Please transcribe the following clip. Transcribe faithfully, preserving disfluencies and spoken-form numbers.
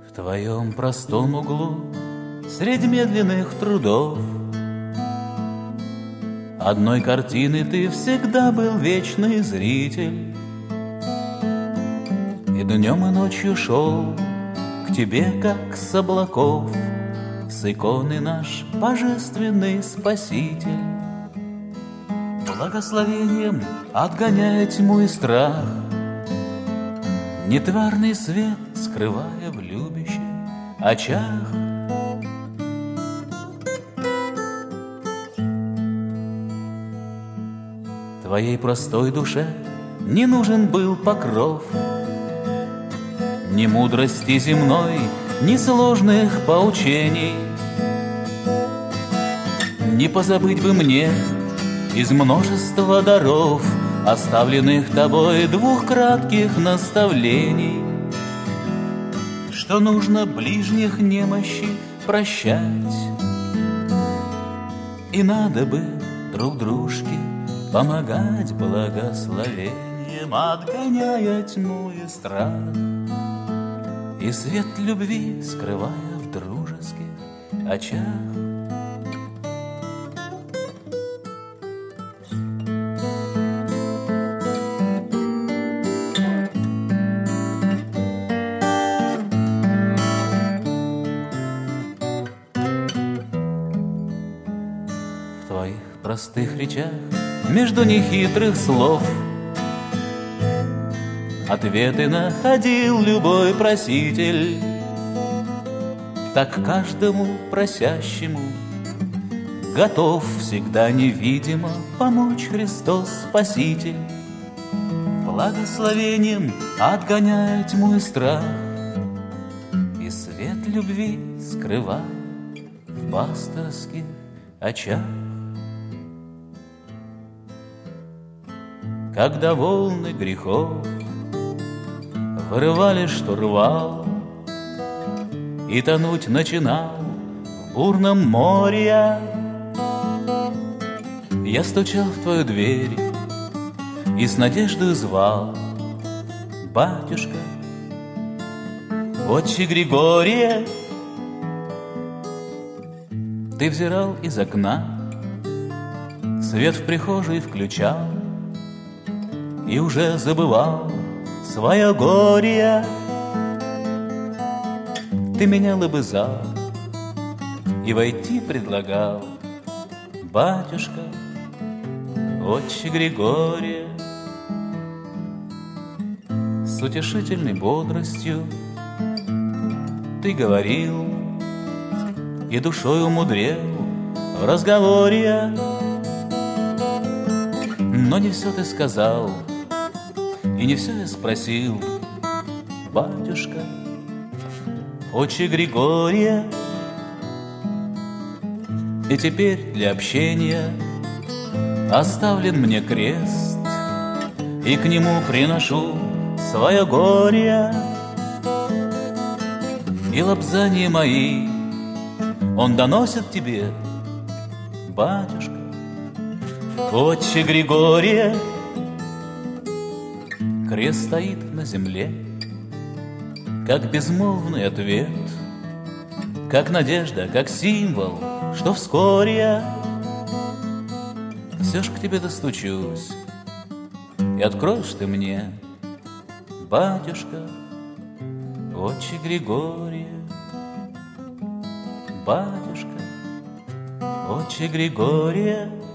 В твоем простом углу среди медленных трудов одной картины ты всегда был вечный зритель, и днем и ночью шел к тебе, как с облаков, с иконы наш божественный Спаситель. Благословением отгоняя тьму и страх, нетварный свет скрывая в любящих очах. Твоей простой душе не нужен был покров, ни мудрости земной, ни сложных поучений. Не позабыть бы мне из множества даров, оставленных тобой, двух кратких наставлений, что нужно ближних немощи прощать, и надо бы друг дружке помогать благословением, отгоняя тьму и страх, и свет любви скрывая в дружеских очах. В твоих простых речах между нехитрых слов ответы находил любой проситель. Так каждому просящему готов всегда невидимо помочь Христос Спаситель. Благословением отгоняя тьму и страх, и свет любви скрывая в пасторских очах. Когда волны грехов вырывали штурвал, и тонуть начинал в бурном море я, я стучал в твою дверь и с надеждой звал: батюшка, отче Григория. Ты взирал из окна, свет в прихожей включал, и уже забывал свое горе. Ты меня лобызал и войти предлагал: батюшка, отче Григория. С утешительной бодростью ты говорил и душой умудрил в разговоре, но не все ты сказал, и не все я спросил: батюшка, отче Григория. И теперь для общения оставлен мне крест, и к нему приношу свое горе. И лобзания мои он доносит тебе, батюшка, отче Григория. Крест стоит на земле, как безмолвный ответ, как надежда, как символ, что вскоре я все ж к тебе достучусь, и откроешь ты мне, батюшка, отче Григория. Батюшка, отче Григория.